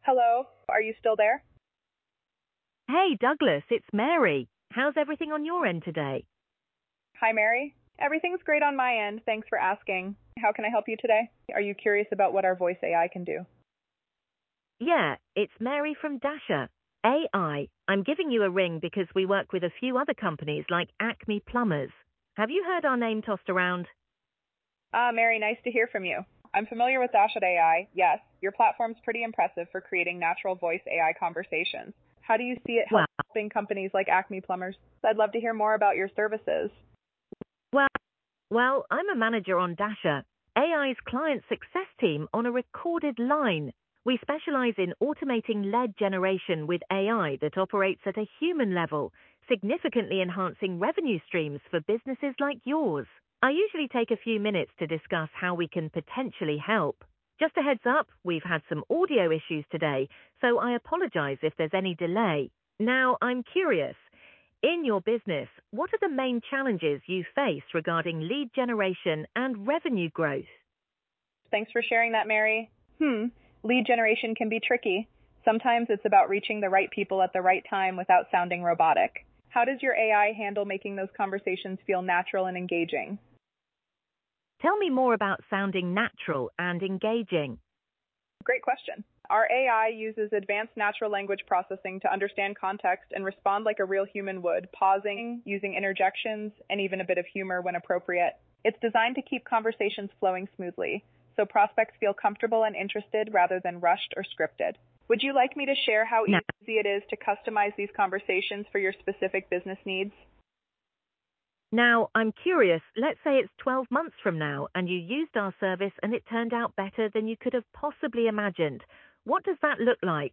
Hello, are you still there? Hey, Douglas, it's Mary. How's everything on your end today? Hi, Mary. Everything's great on my end. Thanks for asking. How can I help you today? Are you curious about what our voice AI can do? Yeah, it's Mary from Dasher. AI. I'm giving you a ring because we work with a few other companies like Acme Plumbers. Have you heard our name tossed around? Mary, nice to hear from you. I'm familiar with Dash.ai. Yes, your platform's pretty impressive for creating natural voice AI conversations. How do you see it Well, helping companies like Acme Plumbers? I'd love to hear more about your services. well, well, I'm a manager on Dasher, AI's client success team on a recorded line. We specialize in automating lead generation with AI that operates at a human level, significantly enhancing revenue streams for businesses like yours. I usually take a few minutes to discuss how we can potentially help. Just a heads up, we've had some audio issues today, so I apologize if there's any delay. Now, I'm curious. In your business, what are the main challenges you face regarding lead generation and revenue growth? Thanks for sharing that, Mary. Lead generation can be tricky. Sometimes it's about reaching the right people at the right time without sounding robotic. How does your AI handle making those conversations feel natural and engaging? Tell me more about sounding natural and engaging. Great question. Our AI uses advanced natural language processing to understand context and respond like a real human would, pausing, using interjections, and even a bit of humor when appropriate. It's designed to keep conversations flowing smoothly, so prospects feel comfortable and interested rather than rushed or scripted. Would you like me to share how Now, easy it is to customize these conversations for your specific business needs? now, I'm curious, let's say it's 12 months from now and you used our service and it turned out better than you could have possibly imagined. What does that look like?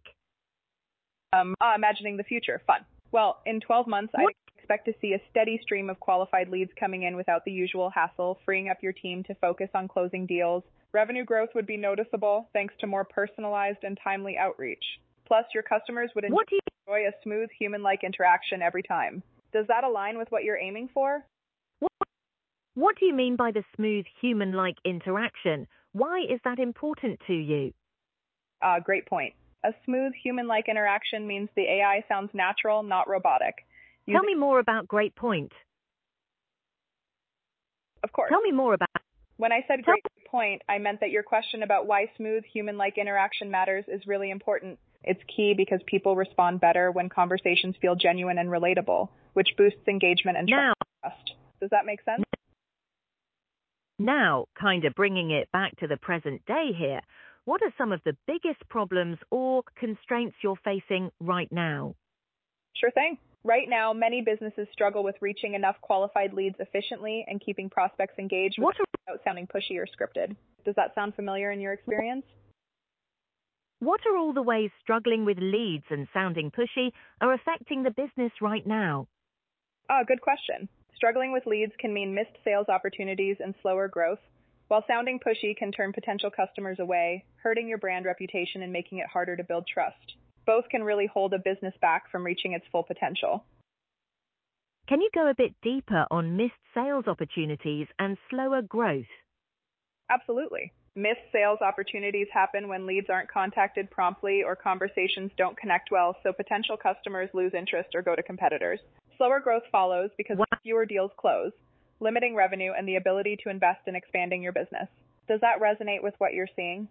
Imagining the future. Fun. Well, in 12 months, I'd What? expect to see a steady stream of qualified leads coming in without the usual hassle, freeing up your team to focus on closing deals. Revenue growth would be noticeable thanks to more personalized and timely outreach. Plus, your customers would What do you enjoy a smooth, human-like interaction every time. Does that align with what you're aiming for? what, what do you mean by the smooth human-like interaction? Why is that important to you? Great point. A smooth, human-like interaction means the AI sounds natural, not robotic. Tell Using, me more about great point. of course. Tell me more about When I said tell great point, I meant that your question about why smooth, human-like interaction matters is really important. It's key because people respond better when conversations feel genuine and relatable, which boosts engagement and now. trust. Does that make sense? Now, kind of bringing it back to the present day here, what are some of the biggest problems or constraints you're facing right now? Sure thing. Right now, many businesses struggle with reaching enough qualified leads efficiently and keeping prospects engaged What are, without sounding pushy or scripted. Does that sound familiar in your experience? what are all the ways struggling with leads and sounding pushy are affecting the business right now? Good question. Struggling with leads can mean missed sales opportunities and slower growth, while sounding pushy can turn potential customers away, hurting your brand reputation and making it harder to build trust. Both can really hold a business back from reaching its full potential. Can you go a bit deeper on missed sales opportunities and slower growth? Absolutely. Missed sales opportunities happen when leads aren't contacted promptly or conversations don't connect well, so potential customers lose interest or go to competitors. Slower growth follows because Wow. fewer deals close, limiting revenue and the ability to invest in expanding your business. Does that resonate with what you're seeing?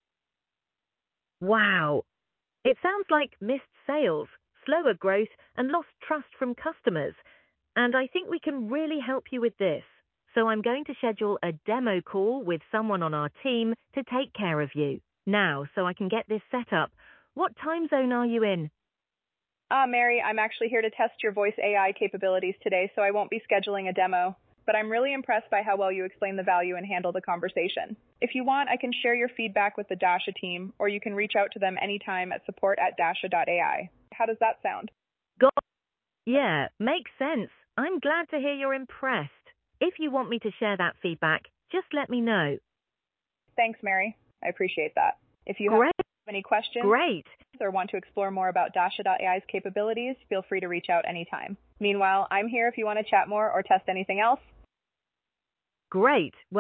Wow. It sounds like missed sales, slower growth, and lost trust from customers. And I think we can really help you with this. So I'm going to schedule a demo call with someone on our team to take care of you. Now, so I can get this set up, what time zone are you in? Mary, I'm actually here to test your voice AI capabilities today, so I won't be scheduling a demo. But I'm really impressed by how well you explain the value and handle the conversation. If you want, I can share your feedback with the Dasha team, or you can reach out to them anytime at support@dasha.ai. How does that sound? Got Yeah, makes sense. I'm glad to hear you're impressed. If you want me to share that feedback, just let me know. Thanks, Mary. I appreciate that. If you have Great, any questions great. or want to explore more about Dasha.ai's capabilities, feel free to reach out anytime. Meanwhile, I'm here if you want to chat more or test anything else. Great. Well,